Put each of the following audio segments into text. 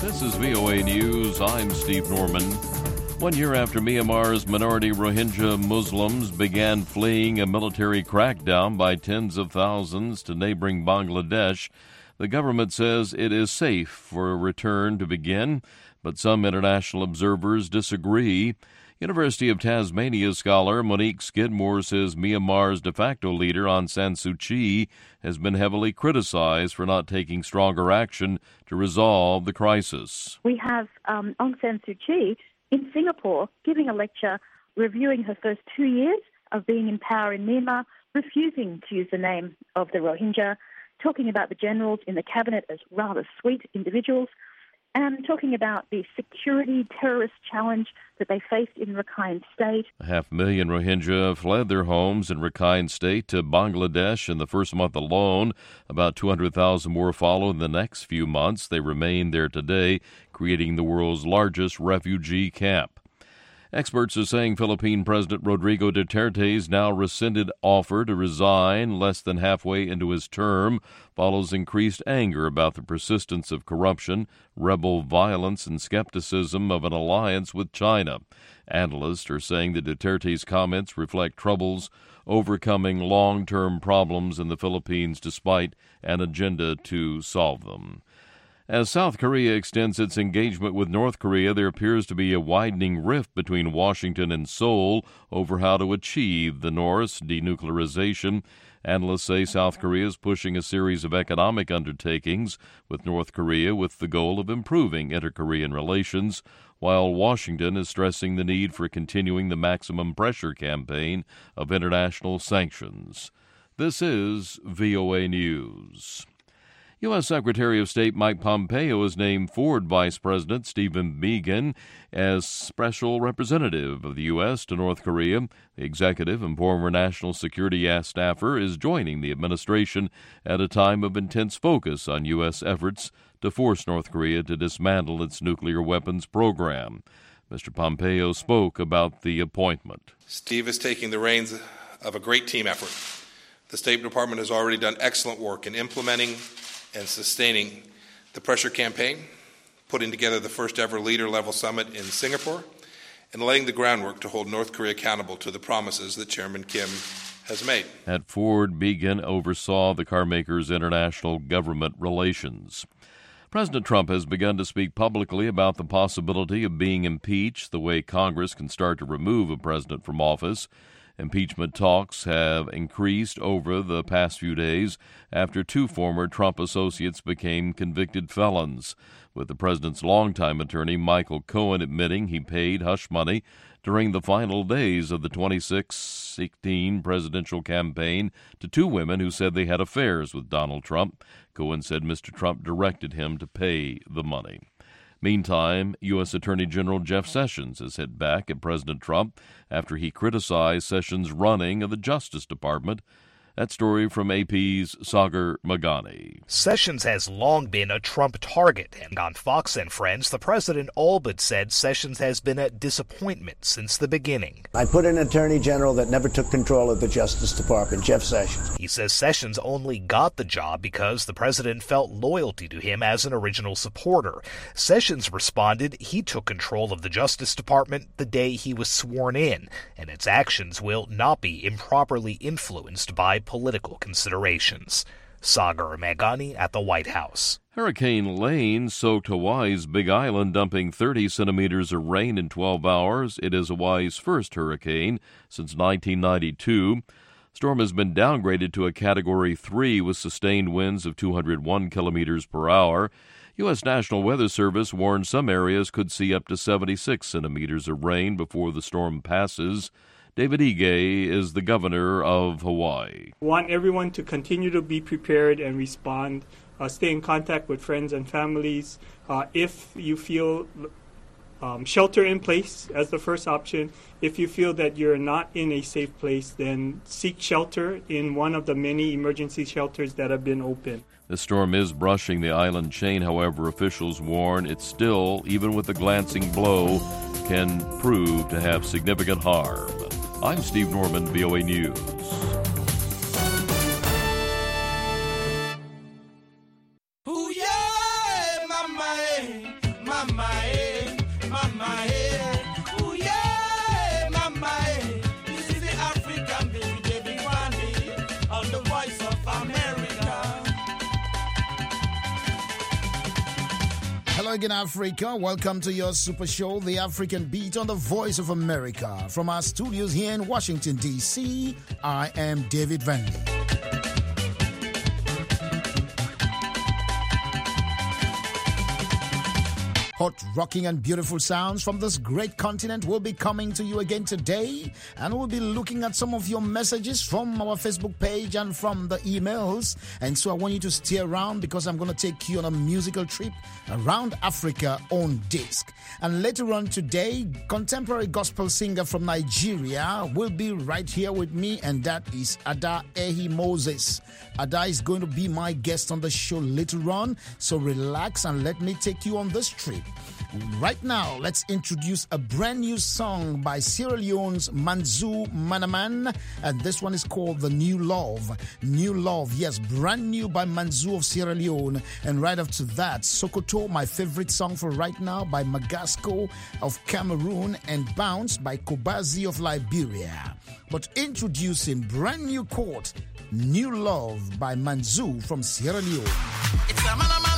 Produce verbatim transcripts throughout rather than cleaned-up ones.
This is V O A News. I'm Steve Norman. One year after Myanmar's minority Rohingya Muslims began fleeing a military crackdown by tens of thousands to neighboring Bangladesh, the government says it is safe for a return to begin, but some international observers disagree. University of Tasmania scholar Monique Skidmore says Myanmar's de facto leader Aung San Suu Kyi has been heavily criticized for not taking stronger action to resolve the crisis. We have um, Aung San Suu Kyi in Singapore giving a lecture reviewing her first two years of being in power in Myanmar, refusing to use the name of the Rohingya, talking about the generals in the cabinet as rather sweet individuals, and talking about the security terrorist challenge that they faced in Rakhine State. A half million Rohingya fled their homes in Rakhine State to Bangladesh in the first month alone. About two hundred thousand more follow in the next few months. They remain there today, creating the world's largest refugee camp. Experts are saying Philippine President Rodrigo Duterte's now rescinded offer to resign less than halfway into his term follows increased anger about the persistence of corruption, rebel violence, and skepticism of an alliance with China. Analysts are saying that Duterte's comments reflect troubles overcoming long-term problems in the Philippines despite an agenda to solve them. As South Korea extends its engagement with North Korea, there appears to be a widening rift between Washington and Seoul over how to achieve the North's denuclearization. Analysts say South Korea is pushing a series of economic undertakings with North Korea with the goal of improving inter-Korean relations, while Washington is stressing the need for continuing the maximum pressure campaign of international sanctions. This is V O A News. U S. Secretary of State Mike Pompeo has named Ford Vice President Stephen Biegun as special representative of the U S to North Korea. The executive and former national security staffer is joining the administration at a time of intense focus on U S efforts to force North Korea to dismantle its nuclear weapons program. Mister Pompeo spoke about the appointment. Steve is taking the reins of a great team effort. The State Department has already done excellent work in implementing and sustaining the pressure campaign, putting together the first ever leader-level summit in Singapore, and laying the groundwork to hold North Korea accountable to the promises that Chairman Kim has made. At Ford, Biegun oversaw the carmaker's international government relations. President Trump has begun to speak publicly about the possibility of being impeached, the way Congress can start to remove a president from office. Impeachment talks have increased over the past few days after two former Trump associates became convicted felons, with the president's longtime attorney Michael Cohen admitting he paid hush money during the final days of the twenty sixteen presidential campaign to two women who said they had affairs with Donald Trump. Cohen said Mister Trump directed him to pay the money. Meantime, U S. Attorney General Jeff Sessions has hit back at President Trump after he criticized Sessions' running of the Justice Department. That story from A P's Sagar Magani. Sessions has long been a Trump target, and on Fox and Friends, the president all but said Sessions has been a disappointment since the beginning. I put an attorney general that never took control of the Justice Department, Jeff Sessions. He says Sessions only got the job because the president felt loyalty to him as an original supporter. Sessions responded he took control of the Justice Department the day he was sworn in, and its actions will not be improperly influenced by political considerations. Sagar Magani at the White House. Hurricane Lane soaked Hawaii's Big Island, dumping thirty centimeters of rain in twelve hours. It is Hawaii's first hurricane since nineteen ninety-two. Storm has been downgraded to a Category three with sustained winds of two hundred one kilometers per hour. U S. National Weather Service warned some areas could see up to seventy-six centimeters of rain before the storm passes. David Ige is the governor of Hawaii. I want everyone to continue to be prepared and respond, uh, stay in contact with friends and families. Uh, if you feel um, shelter in place as the first option. If you feel that you're not in a safe place, then seek shelter in one of the many emergency shelters that have been open. The storm is brushing the island chain. However, officials warn it still, even with a glancing blow, can prove to have significant harm. I'm Steve Norman, V O A News. Ooh, yeah, my man. Hello again, Africa. Welcome to your super show, The African Beat on the Voice of America. From our studios here in Washington, D C, I am David Vanley. Hot, rocking and beautiful sounds from this great continent will be coming to you again today, and we'll be looking at some of your messages from our Facebook page and from the emails. And so I want you to stay around because I'm going to take you on a musical trip around Africa on disc. And later on today, contemporary gospel singer from Nigeria will be right here with me, and that is Ada Ehi Moses. Ada is going to be my guest on the show later on, so relax and let me take you on this trip. Right now, let's introduce a brand new song by Sierra Leone's Manzou Manaman, and this one is called The New Love. New Love, yes, brand new by Manzou of Sierra Leone. And right after that, Sokoto, my favorite song for right now, by Magasco of Cameroon, and Bounce by Kobazi of Liberia. But introducing brand new chord, New Love by Manzou from Sierra Leone. It's a man, man.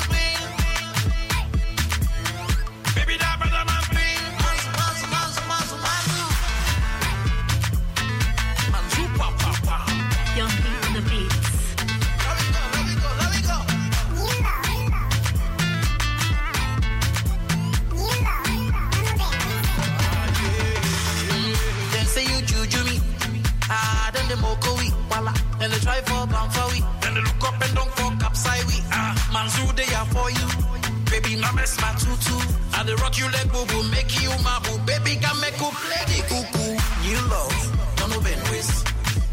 And they try for bound for we, and they look up and don't fuck upside we. Ah, Manzou they are for you, baby. My mess my tutu, and they rock you like boo boo, make you my boo, baby. Can make you play the cuckoo. New love, no no Ben West.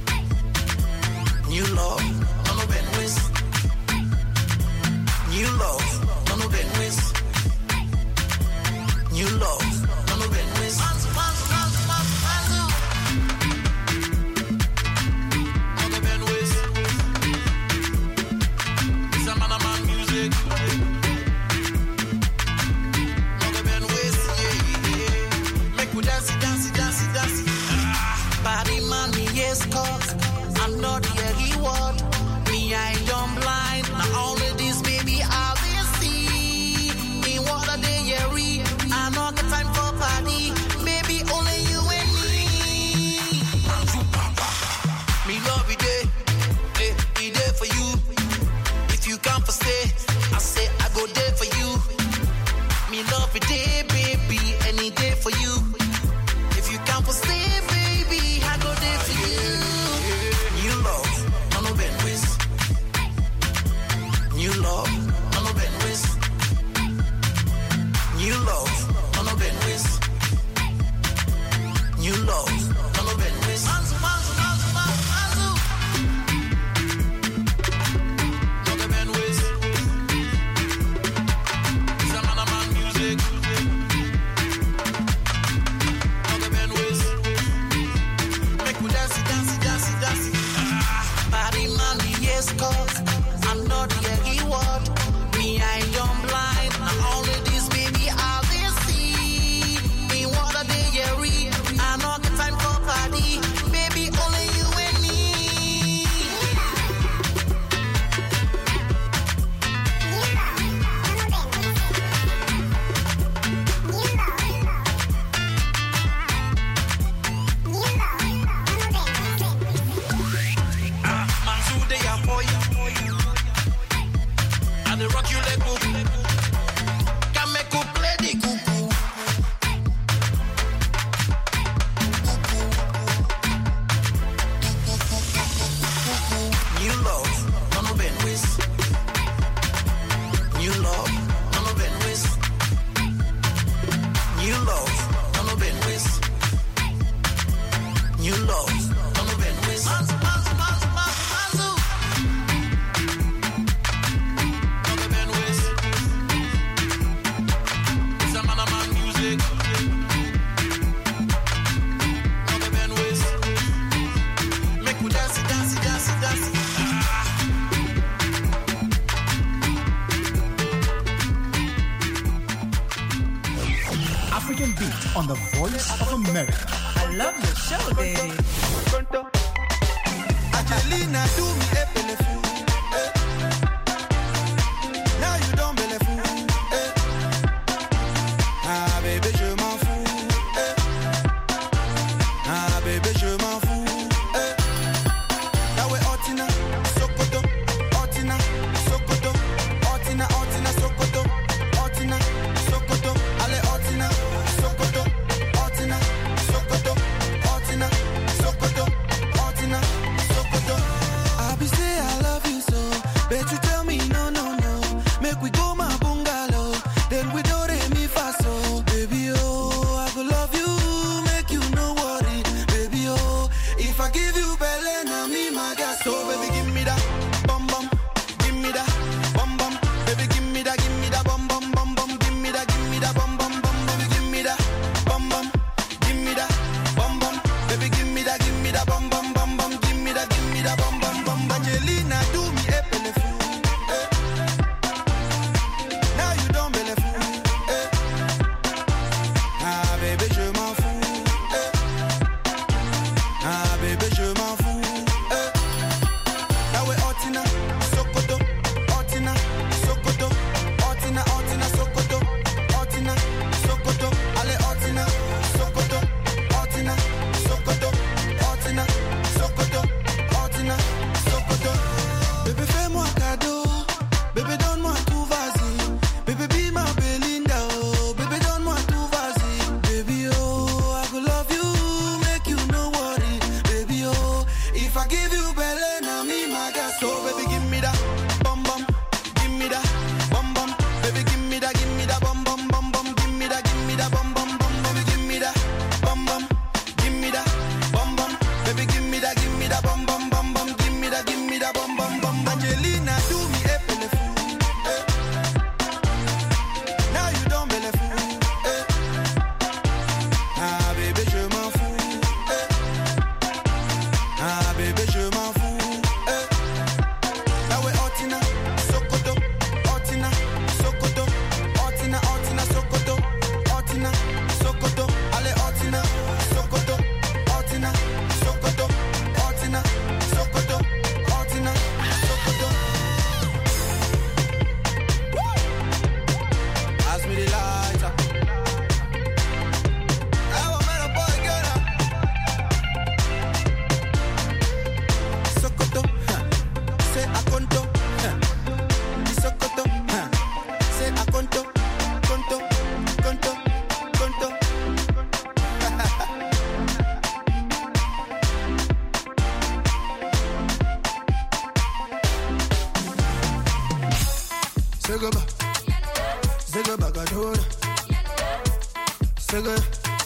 New love, no no Ben West. New love, no no Ben West. New love, no no Ben West. Manzou, Manzou, Manzou, Manzou, Manzou. I'm not the reward. Me, I don't blind. Now only this baby I will see. Me water the yeary. I know the time for party. Maybe only you and me. Me love it day. Day, be there for you. If you come for stay, I say I go there for you. Me love it day, baby. Any day for you. If you come for stay, baby, I go there for you. New love, no no Ben West. New love, no no Ben West. New love, no no Ben West. New love, no no Ben West. Manzou, Manzou, Manzou, Manzou, Manzou. No no Ben West. It's a man a man music. No no Ben West. Make we dance, dance, dance, dance. Body man, yes, cause I'm not the reward. Me, I don't blind. Now only this baby I will see. Me water the yeary. I know the time for party. Baby, only you and me. Manzou, they are for you. And they rock you like boo. Can make you play the cuckoo. New love, no no Ben West. New love, no no Ben West. New love, no no Ben West. New love, no no Ben West. Manzou, Manzou, Manzou, Manzou, Manzou. No no Ben West. It's a man a man music. No no Ben West. Make we dance, dance, dance, dance. African Beat on the Voice of America. I love your show, baby. Angelina, do me a bellefou. Eh. Now you don't bellefou. Eh. give me that bum bum bum bum, give me that, give me that bum bum bum, baby, give me that bum bum, give me that bum bum, baby, give me that, give me that bum bum bum bum, give me that, give me that bum bum bum. Angelina, do me a pele fool, eh. Now you don't bele fool, eh. Ah baby, je m'en fous, eh. Ah baby, je m'en fous, eh. Now we Otina, Sokoto, Otina, Sokoto, Otina, Otina, Sokoto, Otina, Sokoto, allez Otina, Sokoto, Otina, Sokoto, Otina, Sokoto, Otina, Sokoto. Pass me the lighter. I want me a boy girl. Sokoto, huh. Say a conto, huh. Di Sokoto, huh. Say a conto, conto, conto, conto. Sega, Sega Bagadora, Sega.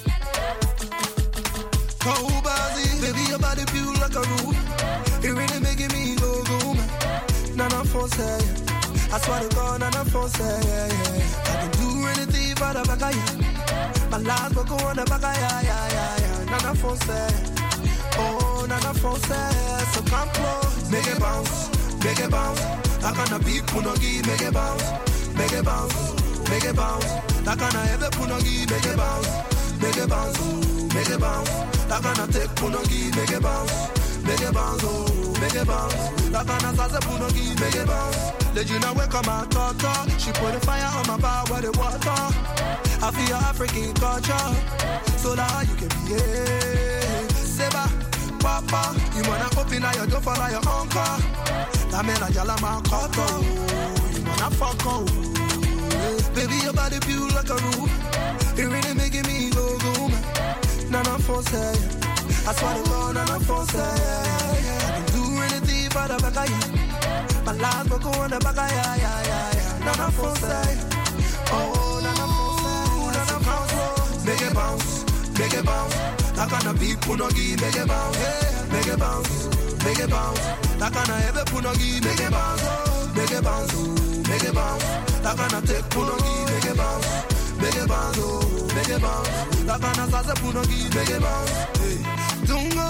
Kobazi, baby, your body feel like a room. It really making me go go, man. Nana for say, I swear to God, Nana for say, yeah, yeah. I can do anything for the back of ya. My last book on the back of ya, yeah, yeah, yeah. Nana for say, oh, Nana for say, so come close, make it bounce, make it bounce. I can't beat Punogi, make it bounce, make it bounce, make it bounce. I can't ever Punogi, make it bounce, make it bounce, make it bounce. I can't take Punogi, make it bounce, make it bounce, oh, make it bounce. I can't say Punogi, make it bounce. Did you know where come my daughter? She put a fire on my bar with the water. I feel your African culture, so that you can be yeah. Seba, Papa, you wanna open up your door for like your uncle. That man a jala man koto, you wanna fuck oh. Baby, your body feel like a roof. It really making me go go, man. Nana for say, I swear to God, Nana for say, I can do anything for the back of ya. My last book on the back of ya, yeah, yeah, yeah. Nana for say, oh, Nana for say, Nana for say, make it bounce, make it bounce. I can't beat Punogi, make it bounce, make it bounce, make it bounce. I can't ever Punogi, make it bounce, make it bounce, make it bounce. I can't take Punogi, make it bounce, make it bounce, oh, make it bounce. I can't say Punogi, make it bounce. Hey, don't go,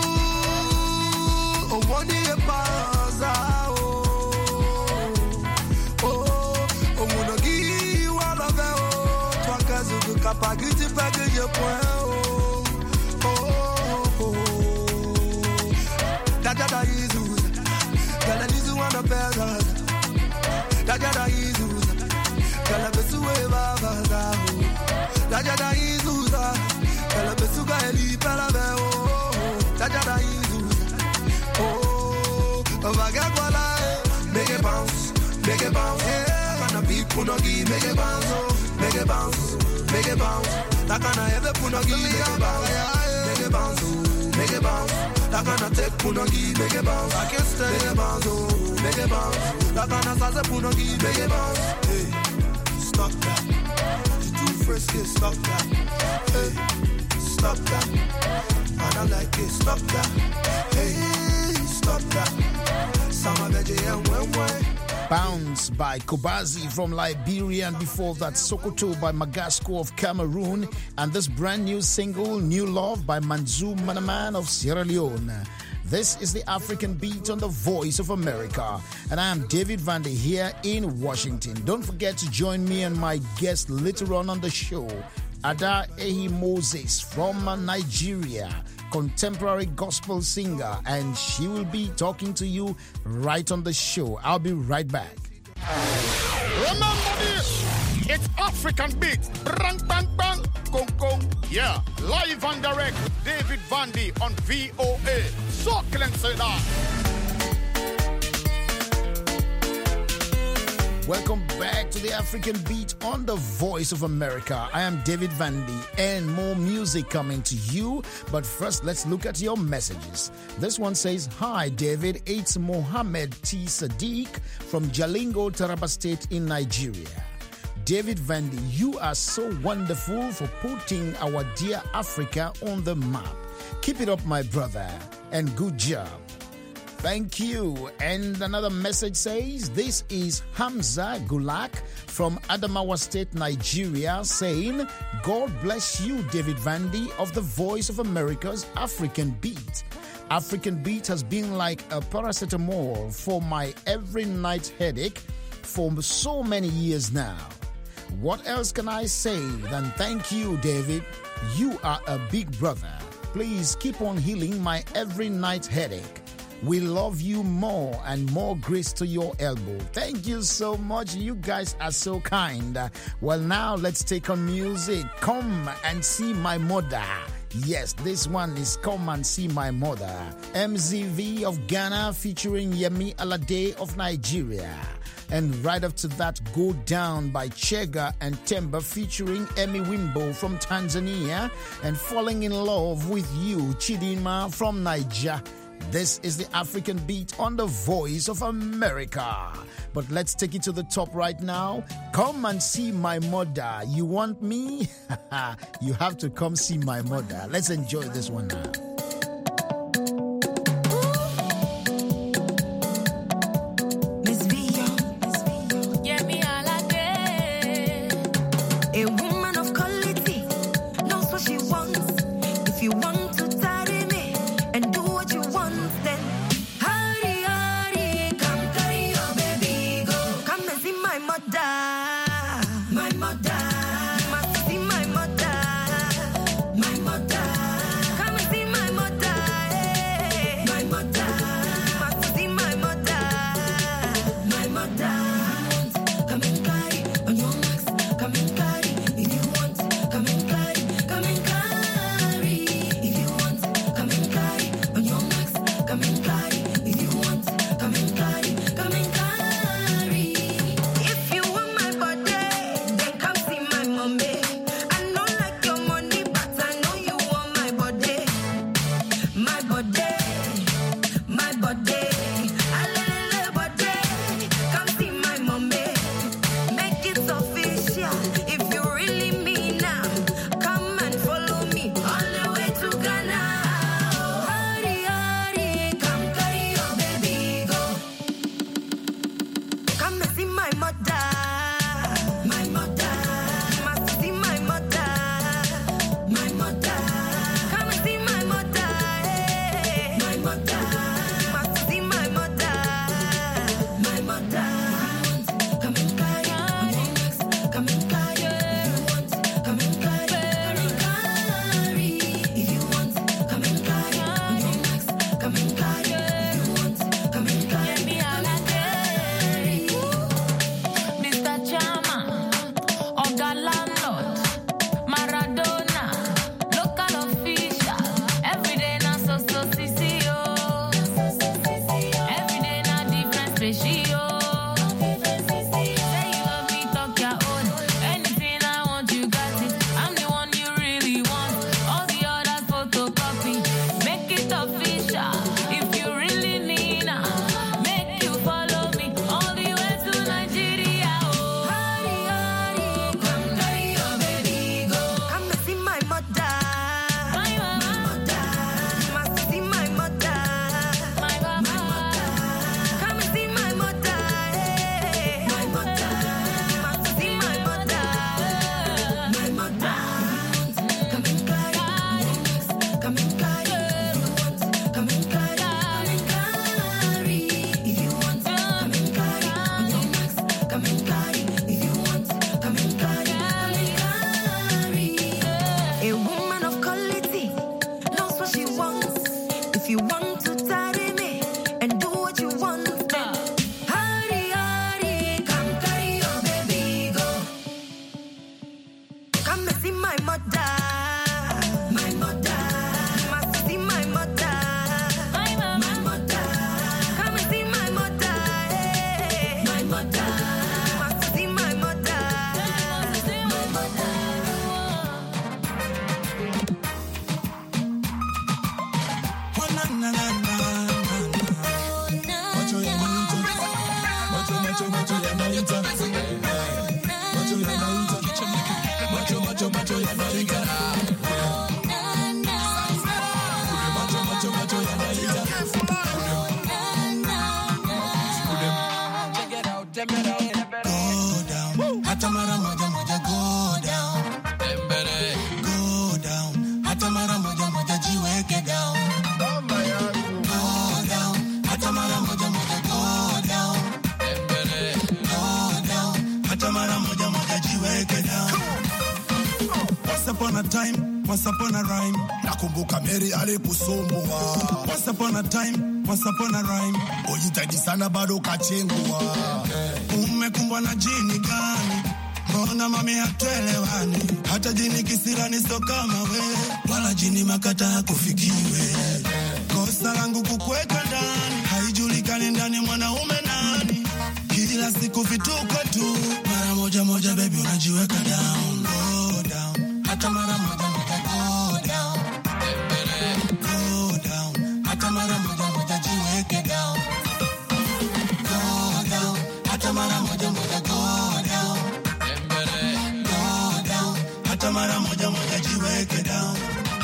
oh, one day pass, oh, oh, oh, Punogi, wala ve, oh, toi kazu kapagiti package point, oh, oh, oh. Dada Jesus, Gala Lizu wanna better. Dada Jesus, Gala Besu Eva, Dada Jesus, Gala Besu Gaeli Palaveo, Dada Jesus, oh, Vagakwala, make it bounce, make it bounce, yeah. Gonna be Punogi, make it bounce, oh, make it bounce, make it bounce. That gonna ever Punogi, make it bounce, make it bounce, oh, make it bounce. That gonna take Punogi, make it bounce. I can't stay, make it bounce, oh, make it bounce. That gonna say Punogi, make it bounce. Hey, stop that. You too frisky, stop that. Hey, stop that. I don't like it, stop that. Hey, stop that. Some of the and when when. Bounce by Kobazi from Liberia, and before that Sokoto by Magasco of Cameroon, and this brand new single New Love by Manzou Manaman of Sierra Leone. This is the African Beat on the Voice of America, and I am David Vandy here in Washington. Don't forget to join me and my guest later on on the show, Ada Ehi Moses from Nigeria, contemporary gospel singer, and she will be talking to you right on the show. I'll be right back. Remember this, it's African Beat. Bang, bang, bang, gong, gong. Yeah, live and direct, David Vandy on V O A. So, can say that. Welcome back to the African Beat on the Voice of America. I am David Vandy, and more music coming to you. But first, let's look at your messages. This one says, "Hi, David. It's Mohammed T. Sadiq from Jalingo, Taraba State in Nigeria. David Vandy, you are so wonderful for putting our dear Africa on the map. Keep it up, my brother, and good job. Thank you. And another message says, this is Hamza Gulak from Adamawa State, Nigeria, saying, God bless you, David Vandy of the Voice of America's African Beat. African Beat has been like a paracetamol for my every night headache for so many years now. What else can I say than thank you, David? You are a big brother. Please keep on healing my every night headache. We love you more and more grace to your elbow. Thank you so much. You guys are so kind. Well, now let's take on music. Come and see my mother. Yes, this one is Come and See My Mother. M Z V of Ghana featuring Yemi Alade of Nigeria. And right after that, Go Down by Chega and Temba featuring Emmy Wimbo from Tanzania. And Falling in Love with You, Chidinma from Nigeria. This is the African Beat on the Voice of America. But let's take it to the top right now. Come and see my mother. You want me? You have to come see my mother. Let's enjoy this one now. Much, much, much, much, much, much, much, much, much, Macho, macho, macho, ya no igara. Macho, macho, macho, ya no igara. Check it out, check it out. Go down. Hatamara moja moja go down. Go down. Hatamara moja moja jiweke down. Go down. Hatamara moja moja go down. Go down. Hatamara moja moja jiweke down. Once upon a time, once upon a rhyme. Nakumbuka Mary alikusumbua. Once upon a time, once upon a rhyme. Ujitahidi sana bado kachengua. Umekumbwa na jini gani? Mbona mami hatuelewani? Hata jini kisirani so kama we, wala jini makata hakufikiwe. Kosa langu kukweka ndani, haijulikani ndani mwanaume nani. Kila siku vituko tu, mara moja moja baby unajiweka down. Go down, hata mara moja moja go down. Go down, hata mara moja moja jiweke down. Go down, hata mara moja moja go down. Go down, hata mara moja moja jiweke down.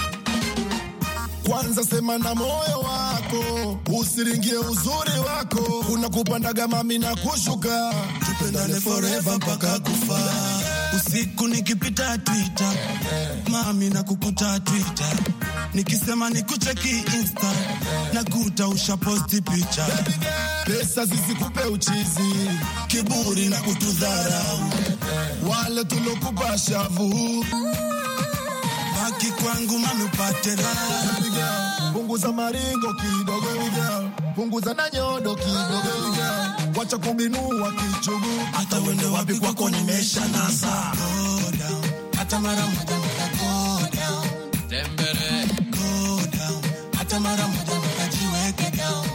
Kwanza sema na moyo wako, usiringie uzuri wako. Unakupandaga mami na kushuka, tupendane forever mpaka kufa. Usiku nikipita Twitter, mami na kukuta Twitter. Nikisema nikucheki Insta, nakuta usha posti picha. Pesa zisikupe uchizi, kiburi na kutudharau. Wale tulokupa shavu, baki kwangu mami upate raha. Punguza maringo kidogo wiga, punguza na nyodo kidogo wiga. Wacha kubinua kichugu, hata wende wapi kwako nimesha nasa. Go down, hata mara moja moja go down. Tembele, go down, hata mara moja moja jiweke down.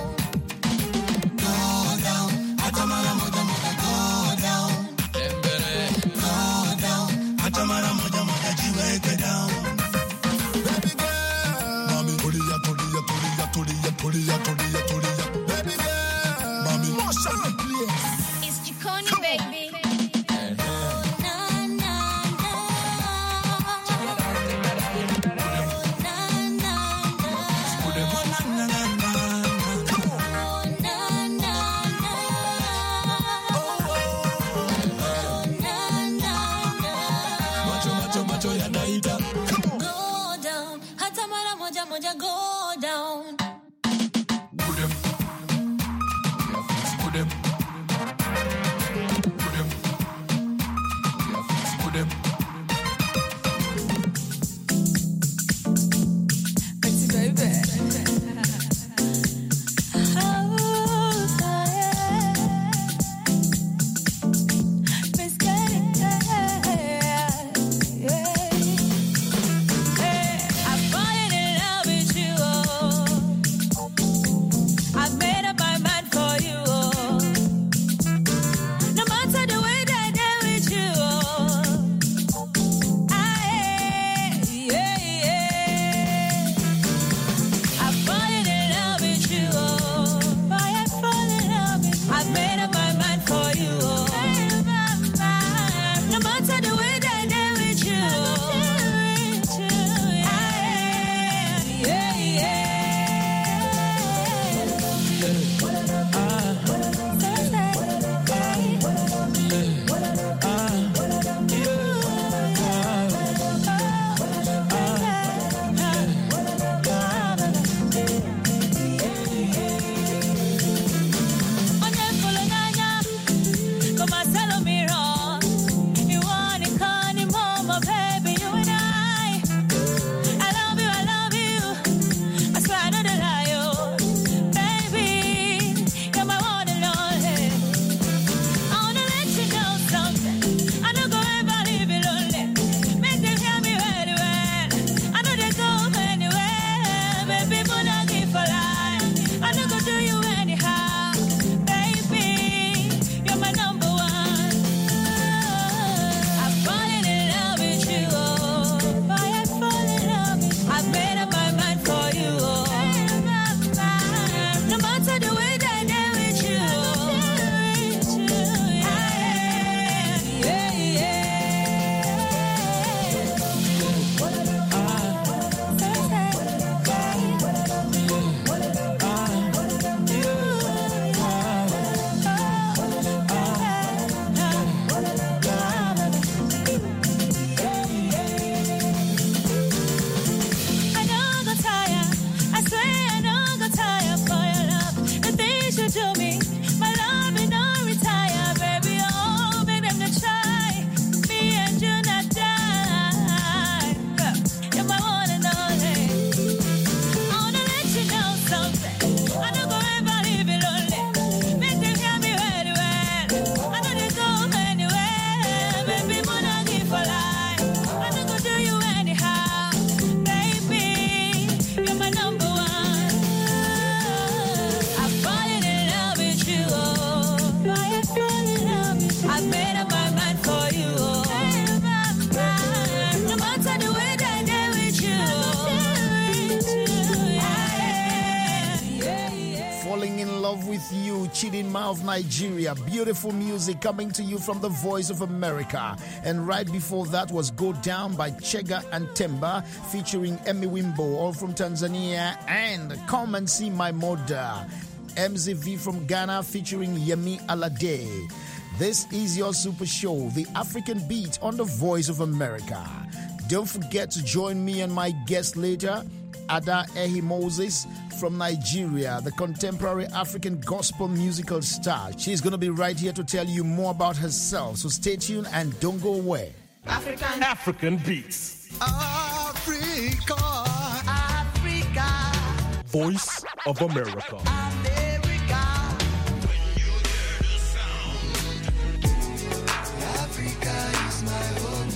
Go down, hata mara moja moja go down. Tembele, go down, hata mara moja moja jiweke down. Baby girl, mami tulia tulia tulia tulia tulia tulia tulia. Baby girl, mami motion please. It's Chiconi baby. Go down. Put them. Put them. Put them. Put them. Pretty baby. Chidinma of Nigeria. Beautiful music coming to you from the Voice of America. And right before that was Go Down by Chega and Temba featuring Emmy Wimbo, all from Tanzania, and Come and See My Mother, M Z V from Ghana featuring Yemi Alade. This is your Super Show, the African Beat on the Voice of America. Don't forget to join me and my guest later, Ada Ehi Moses from Nigeria, the contemporary African gospel musical star. She's going to be right here to tell you more about herself. So stay tuned and don't go away. African African Beats. Africa, Africa. Voice of America. America. When you hear the sound, Africa is my home.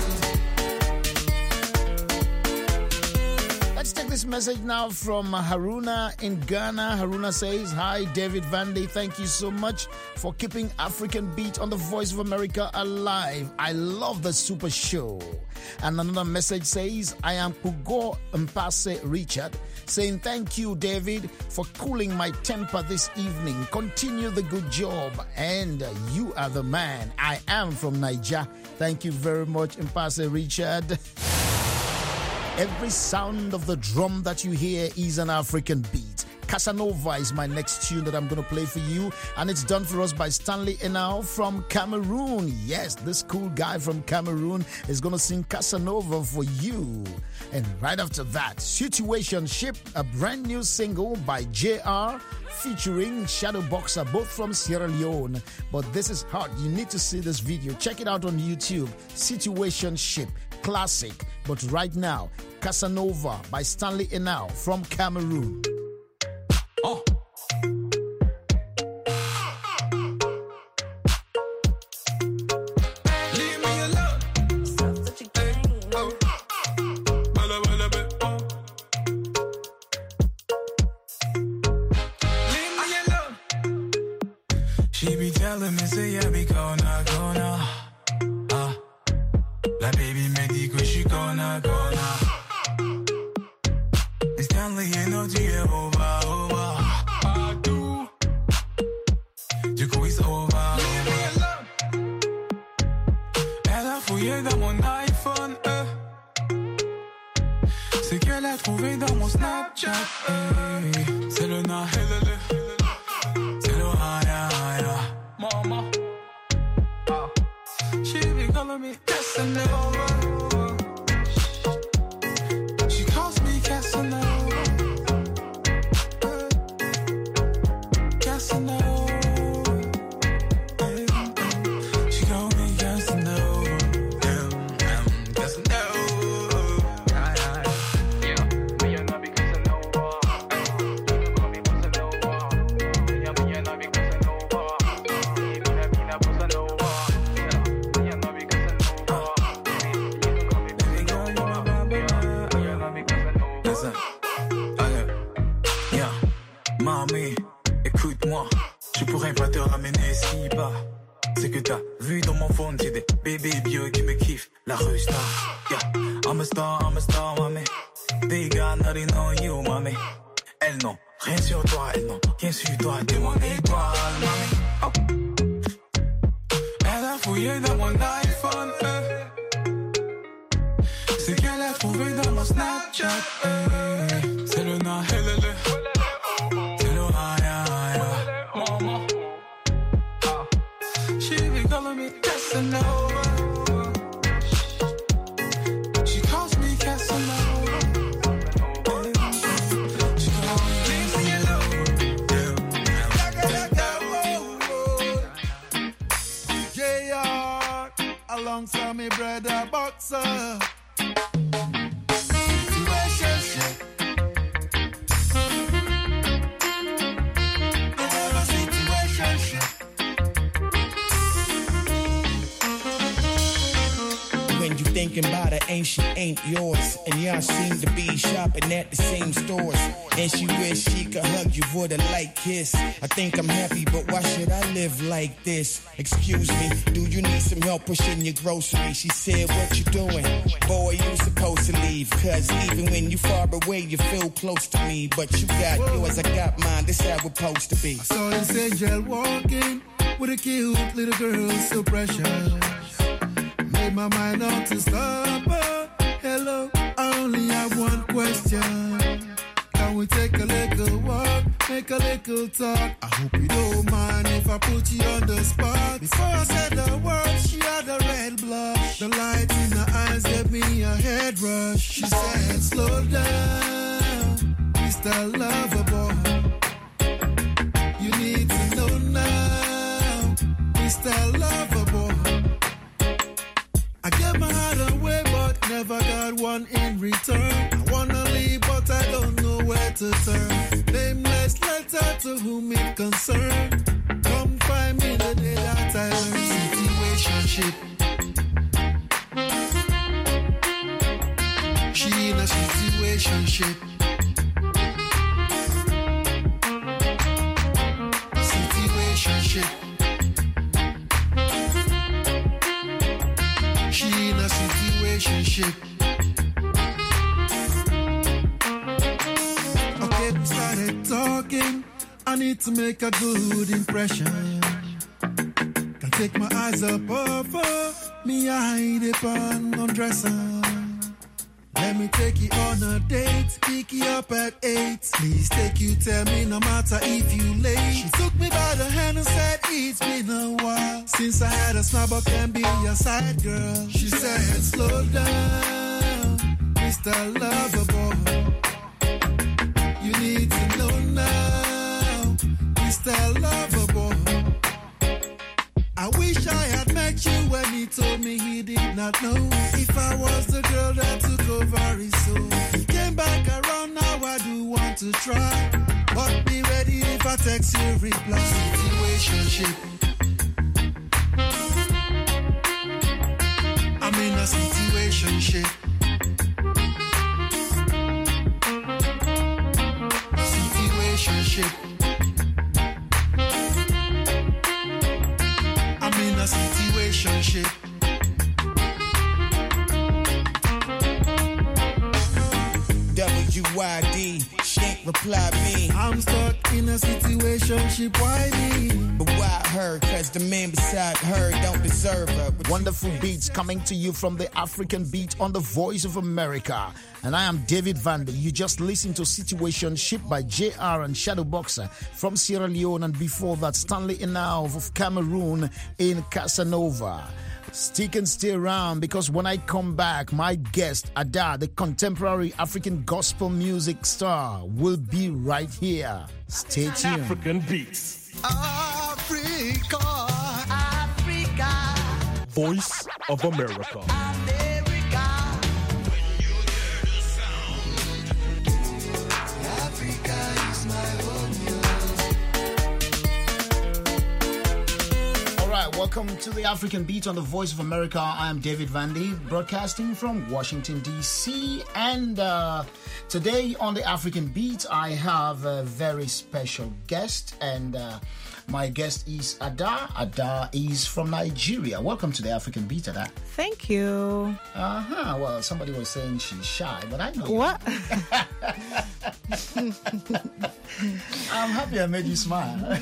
Let's take this message now from Haruna in Ghana. Haruna says, hi, David Vandy. Thank you so much for keeping African Beat on the Voice of America alive. I love the Super Show. And another message says, I am Pugo Mpase Richard, saying thank you, David, for cooling my temper this evening. Continue the good job. And you are the man. I am from Niger. Thank you very much, Mpase Richard. Every sound of the drum that you hear is an African beat. Casanova is my next tune that I'm going to play for you, and it's done for us by Stanley Enau from Cameroon. Yes, this cool guy from Cameroon is going to sing Casanova for you. And right after that, Situationship, a brand new single by J R featuring Shadow Boxer, both from Sierra Leone. But this is hot. You need to see this video. Check it out on YouTube. Situationship, classic. But right now, Casanova by Stanley Enau from Cameroon. Oh. She be telling me, say, yeah, be gonna, gonna. Ah, la baby me dit que je suis gonna, gonna. Et Stanley, you know, tu es over, over. I do. Du coup, it's over, over. Elle a fouillé dans mon iPhone, euh. C'est qu'elle a trouvé dans mon Snapchat, euh. C'est le na, c'est le haya, haya. Mama, ah. She be calling me Casanova. She calls me Casanova. Casanova. She calls me Casanova. Casanova. Mamie, écoute-moi, je pourrais pas te ramener si bas. C'est que t'as vu dans mon phone, j'ai des bébés bio qui me kiffent, la rue star. Yeah, I'm a star, I'm a star, mamie. They got nothing on you, mamie. Elles n'ont rien sur toi, elles n'ont rien sur toi, t'es mon étoile, mamie. Oh. Elle a fouillé dans mon iPhone, euh. C'est qu'elle a trouvé dans mon Snapchat, euh. C'est le na, helele. Casanova. She calls me Casanova. She calls me Casanova. J R alongside me brother Boxer. Situationship. When when you thinking about her, ain't she ain't yours. And y'all seem to be shopping at the same stores. And she wish she could hug you for the light kiss. I think I'm happy, but why should I live like this? Excuse me, do you need some help pushing your groceries? She said, what you doing? Boy, you supposed to leave. Cause even when you far away, you feel close to me. But you got yours, I got mine, this how we're supposed to be. I saw this angel walking with a cute little girl, so precious. Made my mind up to stop her. Hello, I only have one question. Can we take a little walk, make a little talk? I hope you don't mind if I put you on the spot. Before I said the words, she had a red blush. The light in her eyes gave me a head rush. She said, slow down, Mister Lover Boy. You need to know now, Mister Lover Boy. I gave my heart away, but never got one in return. I wanna leave, but I don't know where to turn. Nameless letter to whom it concerned. Come find me the day that I learn. Situationship. She in a situationship. Situationship. She in a situationship. Okay, we started talking. I need to make a good impression. Can't take my eyes up off her. Me, I hide it on undresser. Let me take you on a date, pick you up at eight. Please take you, tell me no matter if you late. She took me by the hand and said it's been a while since I had a snub, I can be your side girl. She said slow down, Mister Lover Boy. You need to know now, Mister Lover Boy. I wish I had met you when he told me he did not know if I was the girl that took over his soul. He came back around, now I do want to try, but be ready if I text you reply. Situationship. I'm in a situationship. Situationship. I'm in a situationship. W Y D, she ain't reply me. I'm stuck in a situationship, why me? But why her? Cause the man beside her don't deserve her. But wonderful beats coming to you from the African Beat on the Voice of America. And I am David Vandy. You just listened to Situationship by J R and Shadow Boxer from Sierra Leone, and before that Stanley Inauv of Cameroon in Casanova. Stick and stay around, because when I come back, my guest, Ada, the contemporary African gospel music star, will be right here. Stay tuned. African Beats. Africa, Africa. Voice of America. America. When you hear the sound, Africa is my home. Welcome to the African Beat on the Voice of America. I am David Vandy, broadcasting from Washington, D C. And uh, today on the African Beat, I have a very special guest. And uh, my guest is Ada. Ada is from Nigeria. Welcome to the African Beat, Ada. Thank you. Uh-huh. Well, somebody was saying she's shy, but I know. What? I'm happy I made you smile.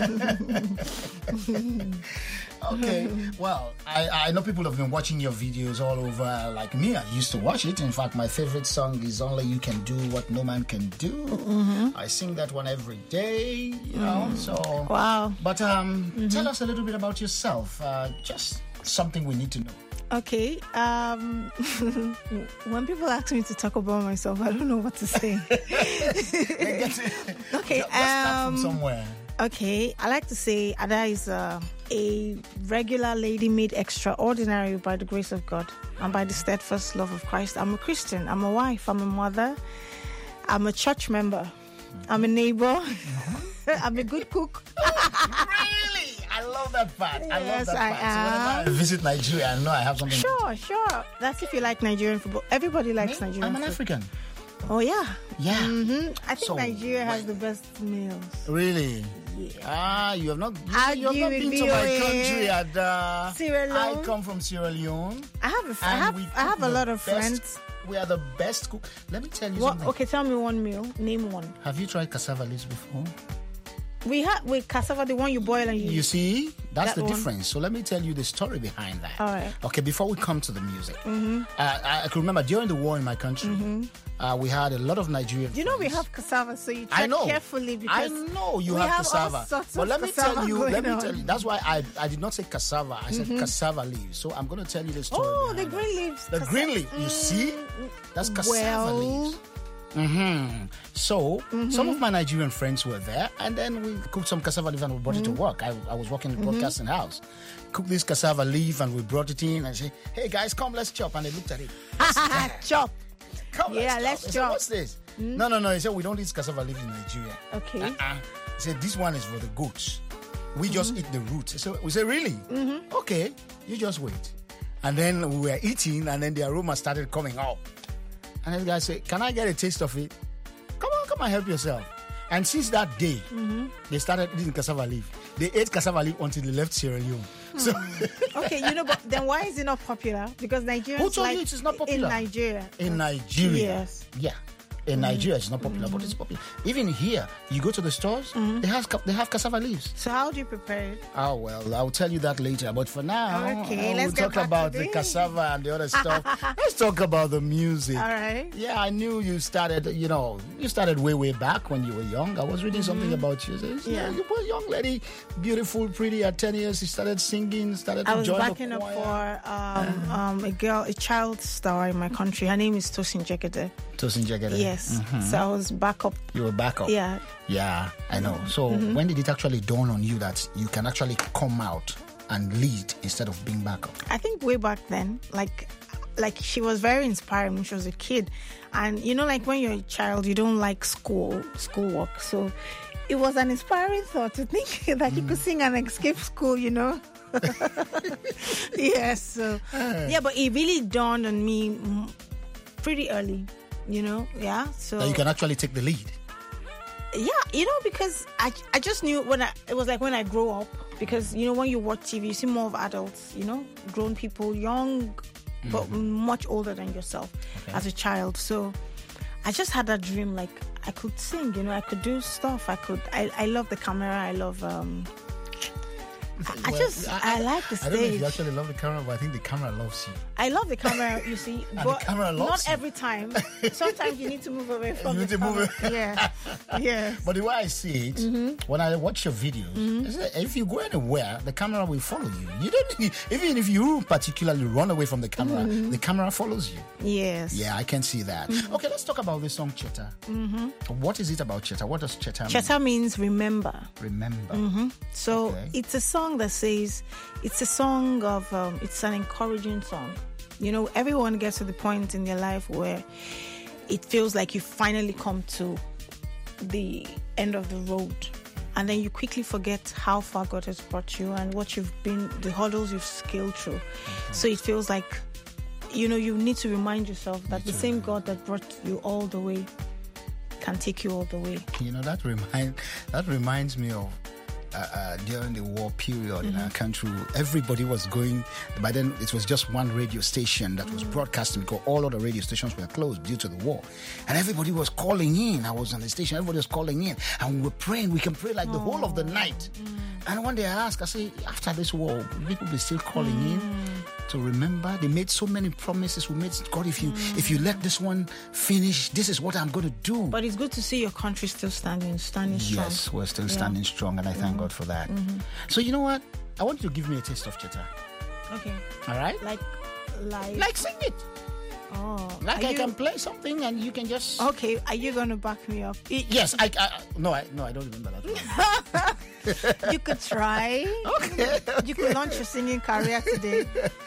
Okay, well, I, I know people have been watching your videos all over. Like me, I used to watch it. In fact, my favorite song is Only You Can Do What No Man Can Do. Mm-hmm. I sing that one every day, you know, mm. so... Wow. But um, mm-hmm. tell us a little bit about yourself. Uh, just something we need to know. Okay. Um, when people ask me to talk about myself, I don't know what to say. Okay. Let's start from somewhere. Okay, I like to say Ada is a, a regular lady made extraordinary by the grace of God and by the steadfast love of Christ. I'm a Christian, I'm a wife, I'm a mother, I'm a church member, I'm a neighbor, I'm a good cook. Really? I love love that part. I love Yes, that I part. So whenever I visit Nigeria, I know I have something. Sure, sure. That's if you like Nigerian football. Everybody likes Me? Nigerian I'm an football. African. Oh, yeah. Yeah. hmm I think So, Nigeria has the best meals. Really? Yeah. Ah, you have not. You, I'll you have give not it been to V O my A. country. At uh, Sierra Leone. I come from Sierra Leone. I have, a f- I and have, we I have cook a the lot of best- friends. We are the best cook. Let me tell you What? something. Okay, tell me one meal. Name one. Have you tried cassava leaves before? We had with cassava, the one you boil and you. You see, that's That the one. difference. So let me tell you the story behind that. All right. Okay, before we come to the music, Mm-hmm. uh, I, I can remember during the war in my country, Mm-hmm. uh, we had a lot of Nigerian. You know we friends. have cassava, so you I check know. carefully because I know you we have, have cassava. all sorts But of let me cassava tell you, let going me on. tell you. That's why I, I did not say cassava. I said Mhm. cassava leaves. So I'm going to tell you the story. Oh, the behind green leaves. that. The Cassa- green leaf. You see, that's cassava well, leaves. hmm So Mhm. some of my Nigerian friends were there, and then we cooked some cassava leaf and we brought it to Mhm. work. I, I was working in the Mhm. broadcasting house. Cooked this cassava leaf and we brought it in and said, "Hey guys, come, let's chop." And they looked at it. chop. Come, Yeah, let's, let's chop. I said, chop. What's this? Mm. No, no, no. He said we don't eat cassava leaf in Nigeria. Okay. Uh-uh. He said this one is for the goats. We just eat the roots. So we said, really? Mm-hmm. Okay, you just wait. And then we were eating, and then the aroma started coming up. And then the guy said, "Can I get a taste of it? Come on, come and help yourself." And since that day, Mm-hmm. they started eating cassava leaf. They ate cassava leaf until they left Sierra Leone. So Okay, you know, but then why is it not popular? Because Nigerians Who told like you it is not popular? in Nigeria. in Nigeria, Yes. yeah. In Nigeria, it's not popular, but it's popular. Even here, you go to the stores, they have ca- they have cassava leaves. So how do you prepare it? Oh well, I'll tell you that later. But for now, Okay, uh, let's we'll get talk back to about the this. cassava and the other stuff. Let's talk about the music. All right. Yeah, I knew you started. You know, you started way way back when you were young. I was reading something Mhm. about you. So, Yeah. you were a young lady, beautiful, pretty. At ten years, you started singing. Started I to was join backing the up choir. for um, um, a girl, a child star in my country. Her name is Tosin Jegede. Tosin Jegede. Yes. Mhm. So I was back up. You were back up. Yeah. Yeah, I know. So Mhm. when did it actually dawn on you that you can actually come out and lead instead of being back up? I think way back then, like, like she was very inspiring when she was a kid, and you know, like when you're a child, you don't like school, schoolwork. So it was an inspiring thought to think that you could sing and escape school. You know. Yes. So yeah, but it really dawned on me mm, pretty early. You know. Yeah. So That you can actually take the lead. yeah, you know, because I, I just knew when I, it was like when I grow up, because, you know, when you watch T V, you see more of adults, you know, grown people, young, but much older than yourself as a child. So I just had that dream, like I could sing, you know, I could do stuff. I could, I, I love the camera. I love, um, I, I Well, just, I, like the I don't know if stage. you actually love the camera, but I think the camera loves you. I love the camera, you see, And but the camera loves not you. every time. Sometimes you need to move away from You the need to move camera. Yeah, yeah. But the way I see it, when I watch your videos, is that if you go anywhere, the camera will follow you. You don't need, even if you particularly run away from the camera, Mhm. the camera follows you. Yes. Yeah, I can see that. Mhm. Okay, let's talk about this song, Cheta. Mm-hmm. What is it about Cheta? What does Cheta mean? Cheta means remember. Remember. hmm So Okay. it's a song that says, it's a song of, um, it's an encouraging song. You know, everyone gets to the point in their life where it feels like you finally come to the end of the road. And then you quickly forget how far God has brought you and what you've been, the hurdles you've scaled through. So it feels like, you know, you need to remind yourself that the same God that brought you all the way can take you all the way. You know, that remind that reminds me of uh, uh, during the war period in our country. Everybody was going. By then, it was just one radio station that was broadcasting because all other radio stations were closed due to the war, and everybody was calling in. I was on the station. Everybody was calling in, and we were praying. We can pray like the whole of the night. And one day I asked, I say, after this war, will people be still calling in to remember? They made so many promises. We made, God, if you if you let this one finish, this is what I'm going to do. But it's good to see your country still standing, standing strong. Yes, we're still Yeah. standing strong, and I thank God for that. Mhm. So you know what? I want you to give me a taste of Cheta. Okay. All right? Like, like, Like sing it. Oh, Like are I you- can play something, and you can just. Okay, are you going to back me up? Yes, I, I. No, I no, I don't remember that one. You could try. Okay. You could launch your singing career today.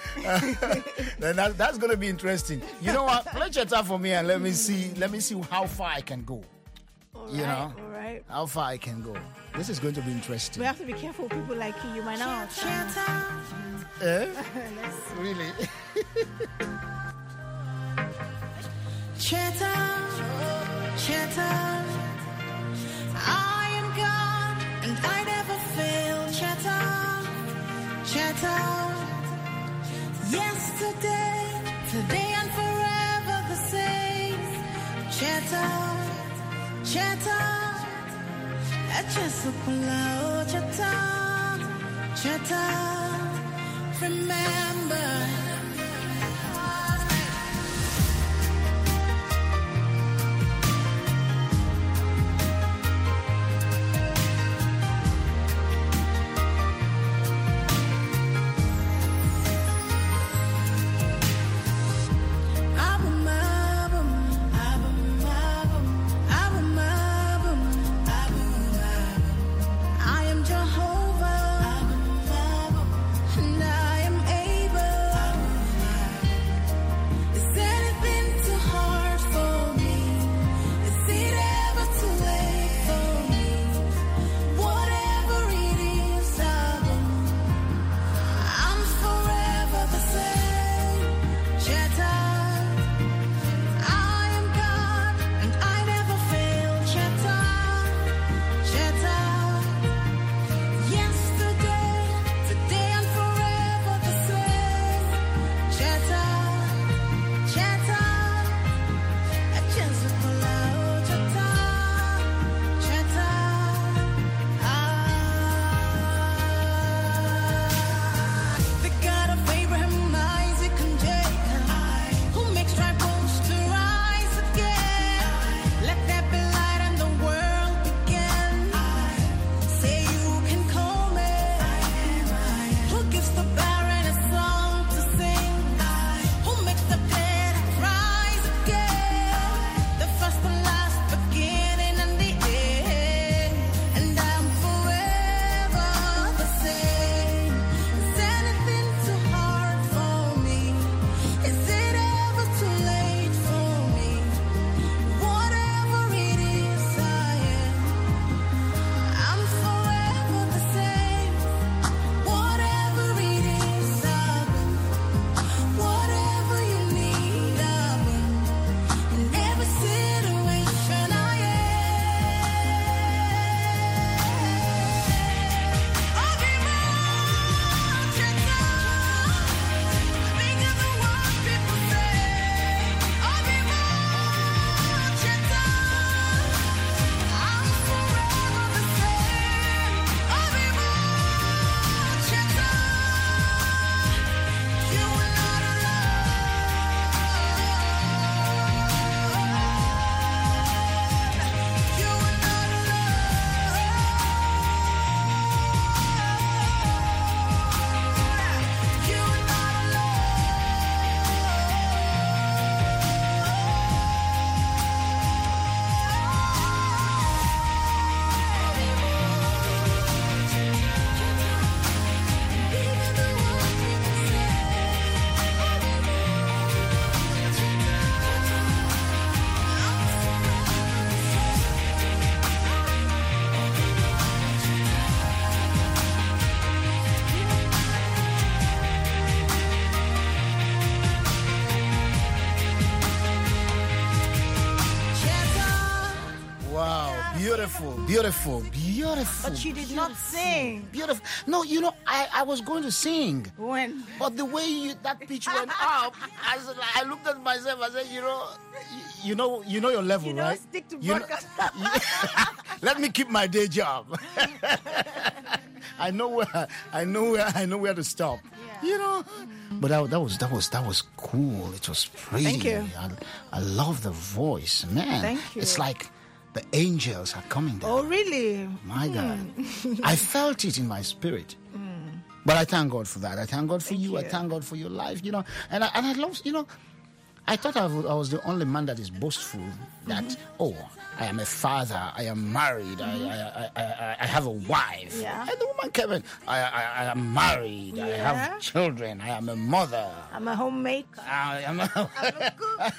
Then that, that's going to be interesting. You know what? Play Cheta for me, and let me see. Let me see how far I can go. All You right, know. all right. it. How far I can go. This is going to be interesting. We have to be careful. People like you, you might not. Eh? Really? Chatter, chatter. I am God and I never fail. Chatter, chatter. Yesterday, today and forever the same. Chatter, chatter. Just pull out chatter, chatter. Remember. Beautiful, beautiful, beautiful. But you did not sing. Beautiful. No, you know, I, I was going to sing. When? But the way you, that pitch went up, I, was, I looked at myself. I said, you know, you, you know, you know your level, you right? Don't stick to you broadcast. Know, let me keep my day job. I know where I know where I know where to stop. Yeah. You know. But that, that was that was that was cool. It was pretty. Thank you. I, I love the voice, man. Thank you. It's like the angels are coming down. Oh, really? My God. Mm. I felt it in my spirit. Mm. But I thank God for that. I thank God for Thank you. you. I thank God for your life, you know. And I, and I love, you know, I thought I, w- I was the only man that is boastful that, mm-hmm. oh, I am a father, I am married, mm-hmm. I, I, I, I have a wife. Yeah. And the woman came in, I, I, I am married, yeah. I have children, I am a mother. I'm a homemaker. I am a, I'm a cook.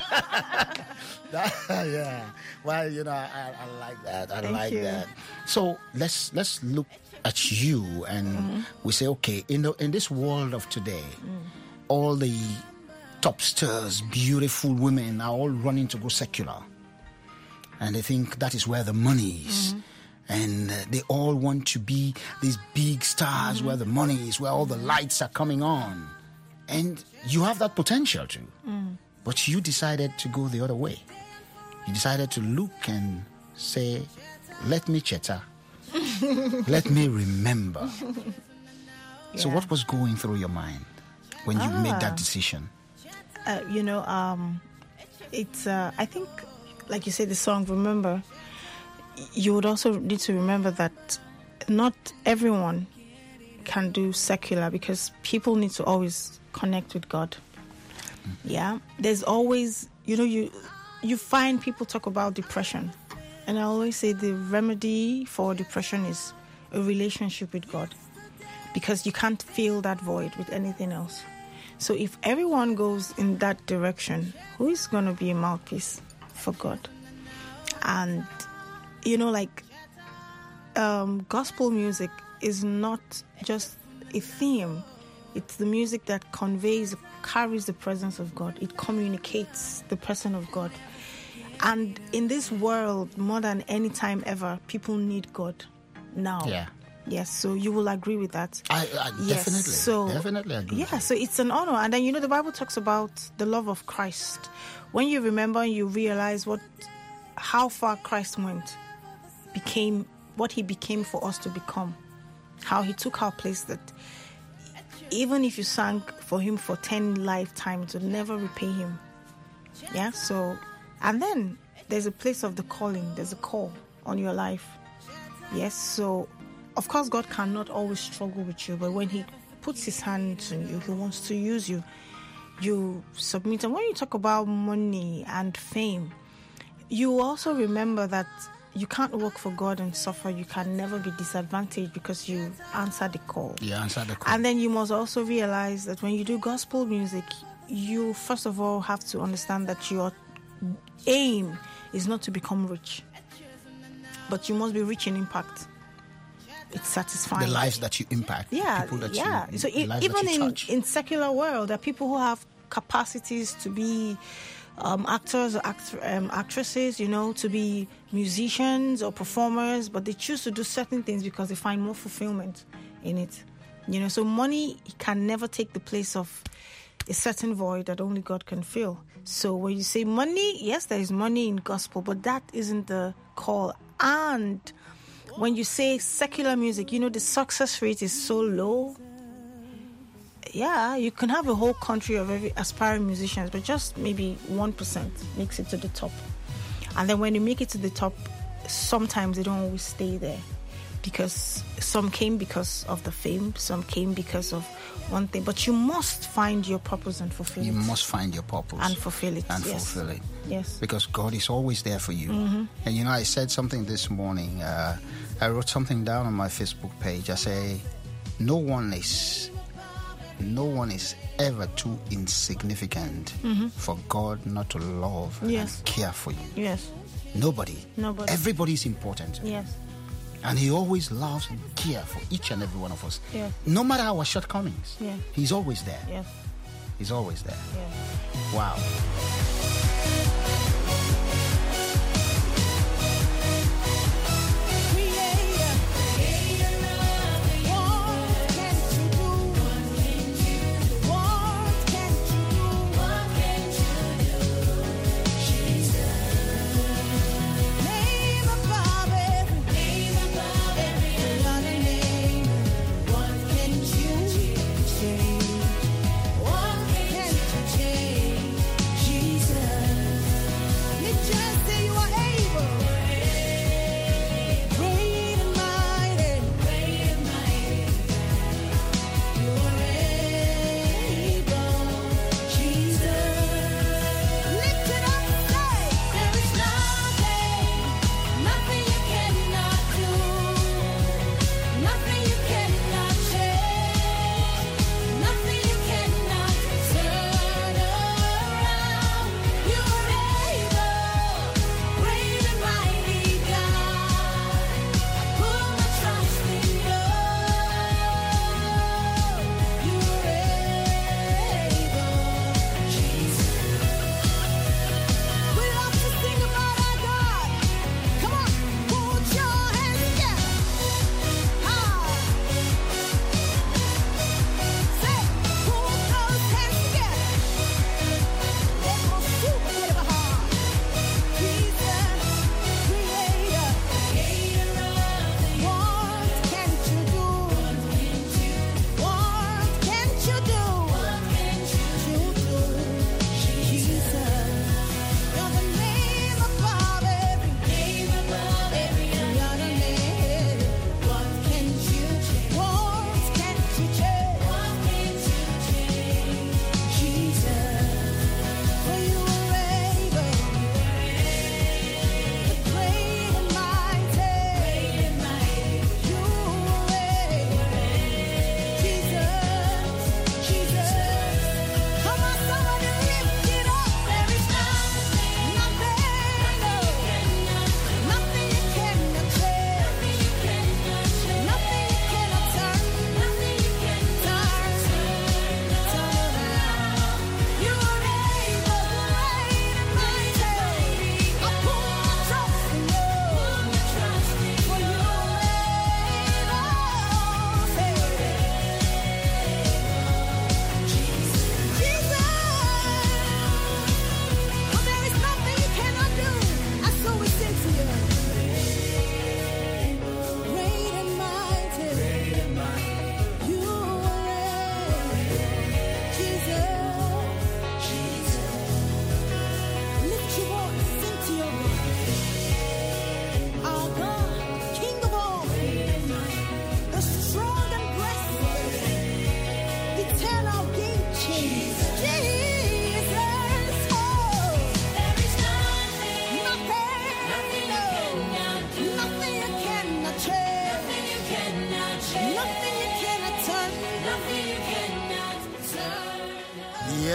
that, yeah. Well, you know, I, I like that. I Thank like you. that. So let's let's look at you and mm-hmm. we say, okay, in the, in this world of today, mm. all the top stars, beautiful women are all running to go secular. And they think that is where the money is. Mm-hmm. And uh, they all want to be these big stars mm-hmm. where the money is, where all the lights are coming on. And you have that potential too. Mm. But you decided to go the other way. You decided to look and say, let me cheta. Let me remember. Yeah. So what was going through your mind when you ah. made that decision? Uh, you know, um, it's, uh, I think, like you say, the song, Remember, you would also need to remember that not everyone can do secular because people need to always connect with God. Mm. Yeah. There's always, you know, you you find people talk about depression. And I always say the remedy for depression is a relationship with God, because you can't fill that void with anything else. So if everyone goes in that direction, who is going to be a mouthpiece for God? And, you know, like, um, gospel music is not just a theme. It's the music that conveys, carries the presence of God. It communicates the person of God. And in this world, more than any time ever, people need God now. Yeah. Yes, so you will agree with that. I, I yes, definitely, so, definitely agree. Yeah, so it's an honor. And then, you know, the Bible talks about the love of Christ. When you remember and you realize what, how far Christ went, became what he became for us to become, how he took our place, that even if you sang for him for ten lifetimes, it would never repay him. Yeah, so... And then there's a place of the calling. There's a call on your life. Yes, so of course God cannot always struggle with you, but when he puts his hands on you, he wants to use you. You submit. And when you talk about money and fame, you also remember that you can't work for God and suffer. You can never be disadvantaged because you answer the call. You answer the call. And then you must also realize that when you do gospel music, you first of all have to understand that your aim is not to become rich, but you must be rich in impact. It's satisfying. The lives that you impact. Yeah, people that yeah. You, so it, even in touch. in secular world, there are people who have capacities to be um, actors or act, um, actresses, you know, to be musicians or performers, but they choose to do certain things because they find more fulfillment in it. You know, so money can never take the place of a certain void that only God can fill. So when you say money, yes, there is money in gospel, but that isn't the call. And when you say secular music, you know, the success rate is so low. Yeah, you can have a whole country of every aspiring musicians, but just maybe one percent makes it to the top. And then when you make it to the top, sometimes they don't always stay there, because some came because of the fame, some came because of one thing. But you must find your purpose and fulfill you it. You must find your purpose. And fulfill it. And yes. fulfill it. Yes. Because God is always there for you. Mm-hmm. And you know, I said something this morning. Uh, I wrote something down on my Facebook page. I say, no one is, no one is ever too insignificant mm-hmm. for God not to love yes. and care for you. Yes. Nobody. Nobody. Everybody is important. Yes. And he always loves and cares for each and every one of us. Yeah. No matter our shortcomings. Yeah. He's always there. Yeah. He's always there. Yeah. Wow.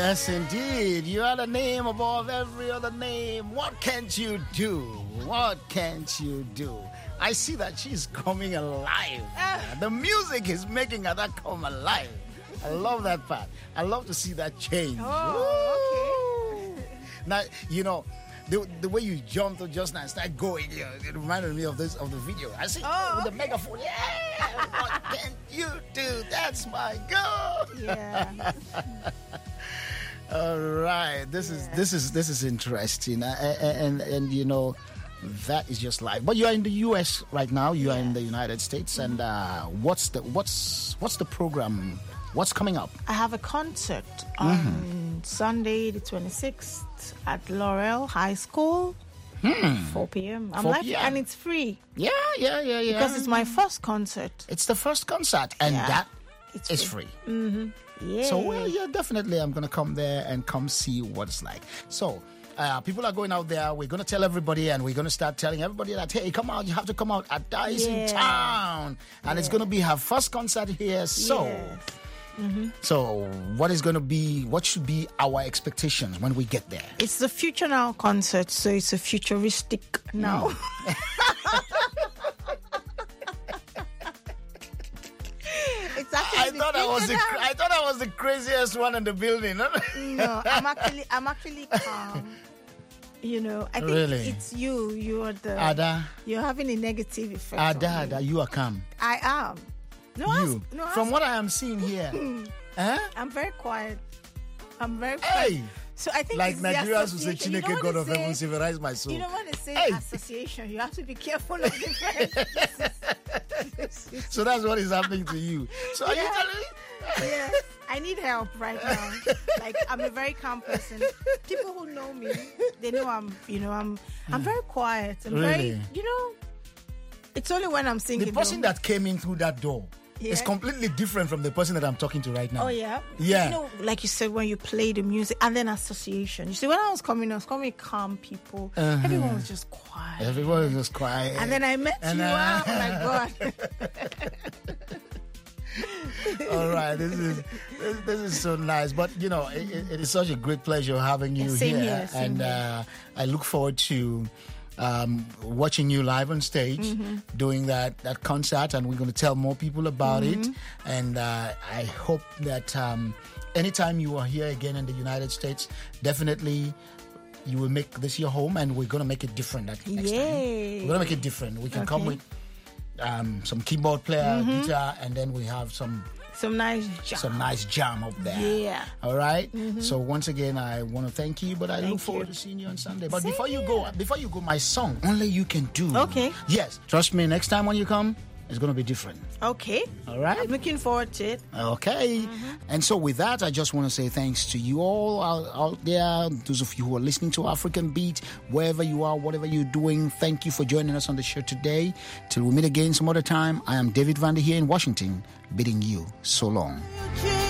Yes, indeed. You are the name above every other name. What can't you do? What can't you do? I see that she's coming alive. The music is making her that come alive. I love that part. I love to see that change. Oh, okay. Now, you know, the, the way you jumped to just now and start going, you know, it reminded me of this of the video. I see Oh, with okay. the megaphone. Yeah, what can you do? That's my girl. Yeah. All right, this is this is this is interesting, uh, and, and and you know, that is just life. But you are in the U S right now. You are in the United States, and uh, what's the what's what's the program? What's coming up? I have a concert on Sunday, the twenty-sixth, at Laurel High School, Hmm. four p.m. I'm four live, p.m. and it's free. Yeah, yeah, yeah, yeah. Because it's my first concert. It's the first concert, and Yeah. that It's is free. Mm-hmm. Yeah. So, well, yeah, definitely I'm going to come there and come see what it's like. So, uh, people are going out there. We're going to tell everybody, and we're going to start telling everybody that, hey, come out. You have to come out. Ada is in Yeah. town. And it's going to be her first concert here. So, Yes. Mm-hmm. so what is going to be, what should be our expectations when we get there? It's the Future Now concert, so it's a futuristic now. It's actually I the thought I was the, future now. I thought I was the craziest one in the building. No, I'm actually I'm actually calm. You know, I think Really? it's you. You're the Ada. You're having a negative effect. Ada, on me. Ada, you are calm. I am. No, I You, was- no, I from was- what I am seeing here, huh? I'm very quiet. I'm very Hey! quiet. So I think Like it's the Nigerians who say, association. You Chineke, don't God wanna of say- heaven, civilize my soul. You don't want to say Hey! association. You have to be careful of the So that's what is happening to you. So are you Yeah. telling me? Yeah, I need help right now. Like, I'm a very calm person. People who know me, they know I'm, you know, I'm, I'm very quiet. I'm Really? very, you know, it's only when I'm singing. The person though. that came in through that door is Yeah. completely different from the person that I'm talking to right now. Oh yeah, Yeah. You know, like you said, when you play the music and then association. You see, when I was coming, I was coming calm people. Uh-huh. Everyone was just quiet. Everyone was just quiet. And then I met And you. I- Oh my god. All right, this is this, this is so nice. But you know, it, it- it is such a great pleasure having you Same here, here, same and here. uh, I look forward to um, watching you live on stage, Mhm. doing that that concert, and we're going to tell more people about it. Mhm. And uh, I hope that um, anytime you are here again in the United States, definitely. You will make this your home, and we're going to make it different that next time. Yay. We're going to make it different. We can come Okay. with um, some keyboard player, Mhm. guitar, and then we have some Some nice jam. some nice jam up there. Yeah. All right? Mhm. So once again, I want to thank you, but I Thank look forward you. to seeing you on Sunday. But Same before you go, before you go, my song only you can do. Okay. Yes. Trust me. Next time when you come, it's going to be different. Okay. All right. I'm looking forward to it. Okay. Mm-hmm. And so with that, I just want to say thanks to you all out, out there, those of you who are listening to African Beat, wherever you are, whatever you're doing. Thank you for joining us on the show today. Till we meet again some other time, I am David Vander here in Washington, bidding you so long. Cheers.